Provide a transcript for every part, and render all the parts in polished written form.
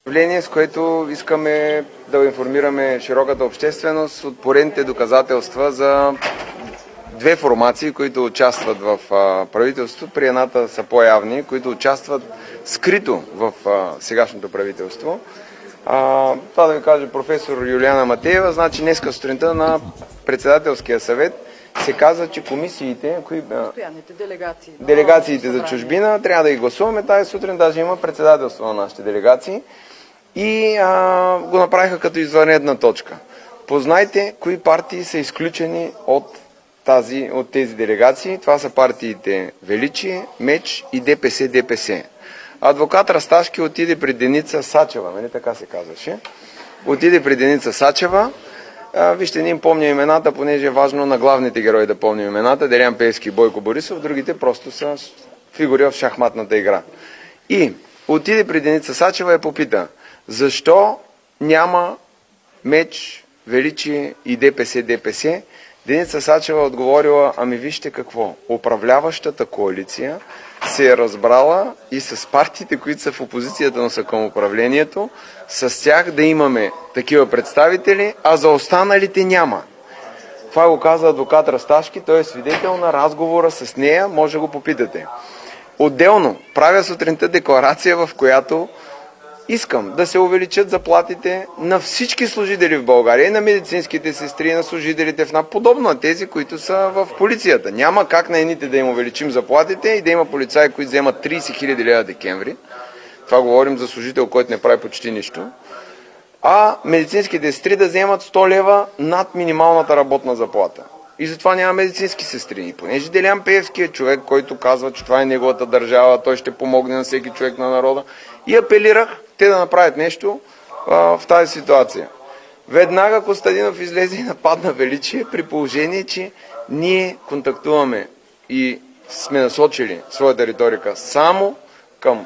С което искаме да информираме широката общественост от поредните доказателства за две формации, които участват в правителството. При едната са по-явни, които участват скрито в сегашното правителство. Това да ви каже професор Юлиана Матеева. Значи днеска сутринта на председателския съвет се каза, че комисиите, делегациите за чужбина, трябва да ги гласуваме. Тази сутрин даже има председателство на нашите делегации и го направиха като извънредна точка. Познайте кои партии са изключени от тези делегации. Това са партиите Величие, Меч и ДПС. Адвокат Расташки отиде при Деница Сачева, нали така се казваше? Отиде при Деница Сачева. Вижте, не им помня имената, понеже е важно на главните герои да помним имената. Делян Пеевски и Бойко Борисов, другите просто са фигури в шахматната игра. И отиде при Деница Сачева и попита, защо няма Меч, Величие и ДПС? Деница Сачева отговорила, ами вижте какво, управляващата коалиция се е разбрала и с партиите, които са в опозицията, но са към управлението, с тях да имаме такива представители, а за останалите няма. Това го каза адвокат Расташки, той е свидетел на разговора с нея, може да го попитате. Отделно правя сутринта декларация, в която искам да се увеличат заплатите на всички служители в България, и на медицинските сестри, и на служителите в НАП, подобно на тези, които са в полицията. Няма как на едните да им увеличим заплатите и да има полицаи, които вземат 30 000 лева декември. Това говорим за служител, който не прави почти нищо. А медицинските сестри да вземат 100 лева над минималната работна заплата. И затова няма медицински сестри. И понеже Делян Пеевски е човек, който казва, че това е неговата държава, той ще помогне на всеки човек на народа. И апелирах те да направят нещо в тази ситуация. Веднага Костадинов излезе и нападна Величие, при положение, че ние контактуваме и сме насочили своята риторика само към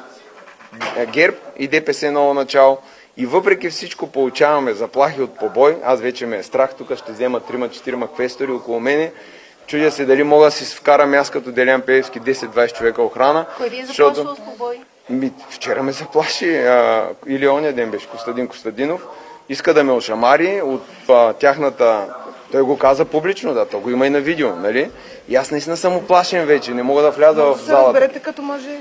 ГЕРБ и ДПС ново начало. И въпреки всичко получаваме заплахи от побой. Аз вече ме е страх, тук ще взема 3-4 квестори около мене. Чудя се дали мога да си вкарам аз като Делян Пеевски 10-20 човека охрана. Кой ви е заплашил с побой? Вчера ме заплаши, или оня ден беше Костадин Костадинов. Иска да ме ошамари от тяхната... Той го каза публично, да, то го има и на видео, нали? И аз наистина съм оплашен вече, не мога да вляза в залата. Разберете като може.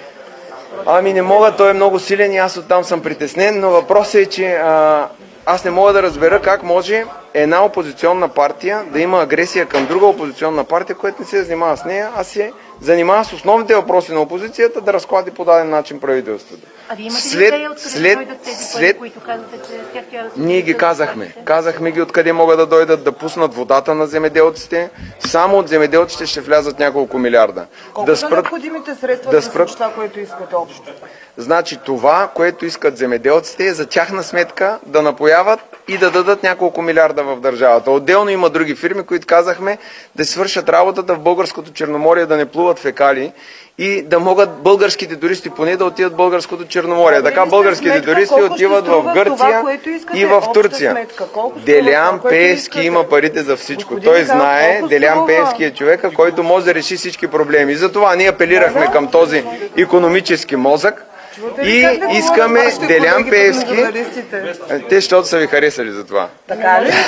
Ами не мога, той е много силен и аз оттам съм притеснен, но въпросът е, че аз не мога да разбера как може една опозиционна партия да има агресия към друга опозиционна партия, която не се занимава с нея, а се занимава с основните въпроси на опозицията да разклади по даден начин правителството. А вие имате ли идея откъде дойдат тези пари, които казвате, че тях трябва да се... Ние ги казахме. Казахме ги откъде могат да дойдат, да пуснат водата на земеделците. Само от земеделците ще влязат няколко милиарда. Колко са необходимите средства да спрат това, което искате общо? Значи това, което искат земеделците, е за тяхна сметка да напояват и да дадат няколко милиарда в държавата. Отделно има други фирми, които казахме да свършат работата в българското Черноморие, да не плуват фекали и да могат българските туристи поне да отидат в българското Черноморие. Така българските туристи отиват в Гърция и в Турция. Делян Пеевски има парите за всичко. Той знае, Делян Пеевски е човека, който може да реши всички проблеми. И затова ние апелирахме към този икономически мозък, и искаме Делян Пеевски, те защото са ви харесали за това. Така ли?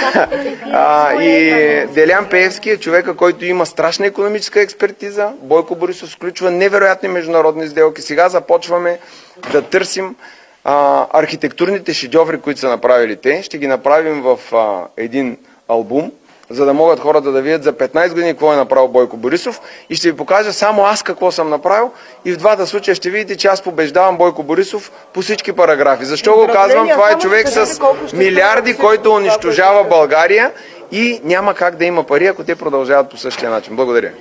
И Делян Пеевски е човека, който има страшна икономическа експертиза. Бойко Борисов сключва невероятни международни сделки. Сега започваме да търсим архитектурните шедьоври, които са направили те. Ще ги направим в един албум, за да могат хората да видят за 15 години какво е направил Бойко Борисов, и ще ви покажа само аз какво съм направил, и в двата случая ще видите, че аз побеждавам Бойко Борисов по всички параграфи. Защо го казвам? Това е човек с милиарди, който унищожава България и няма как да има пари, ако те продължават по същия начин. Благодаря.